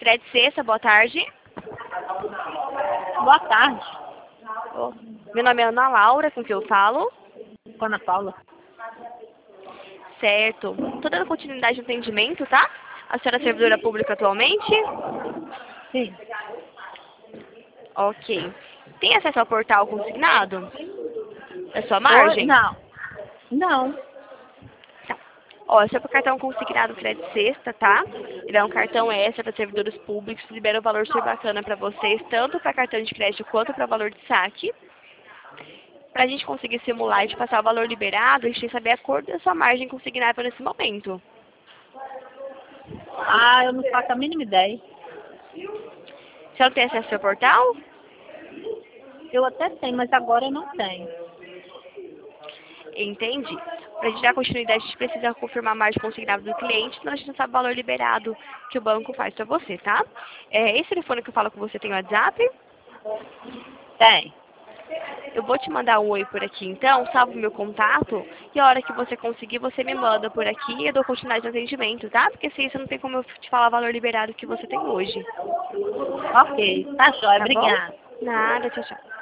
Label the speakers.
Speaker 1: Fred Sexta, boa tarde.
Speaker 2: Boa tarde,
Speaker 1: Meu nome é Ana Laura, com quem eu falo.
Speaker 2: Ana Paula.
Speaker 1: Certo. Tô dando continuidade no atendimento, tá? A senhora é servidora pública atualmente?
Speaker 2: Sim.
Speaker 1: Ok. Tem acesso ao portal consignado? Da sua
Speaker 2: Oi?
Speaker 1: margem?
Speaker 2: Não. Não.
Speaker 1: Tá. Ó, esse é o cartão consignado Fred Sexta, tá? Ele é um cartão extra para servidores públicos que libera um valor super bacana para vocês, tanto para cartão de crédito quanto para valor de saque. Para a gente conseguir simular e te passar o valor liberado, a gente tem que saber a cor da sua margem consignada nesse momento.
Speaker 2: Ah, eu não faço a mínima ideia.
Speaker 1: Você não tem acesso ao seu portal?
Speaker 2: Eu até tenho, mas agora eu não tenho.
Speaker 1: Entendi. Para a gente dar continuidade, a gente precisa confirmar a margem consignada do cliente, senão a gente não sabe o valor liberado que o banco faz para você, tá? Esse telefone que eu falo com você tem WhatsApp?
Speaker 2: Tem.
Speaker 1: Eu vou te mandar um oi por aqui, então, salve o meu contato, e a hora que você conseguir, você me manda por aqui e eu dou continuidade no atendimento, tá? Porque sem isso não tem como eu te falar o valor liberado que você tem hoje.
Speaker 2: Ok. Tá jóia.
Speaker 1: Tá bom?
Speaker 2: Obrigada.
Speaker 1: Nada, tchau, tchau.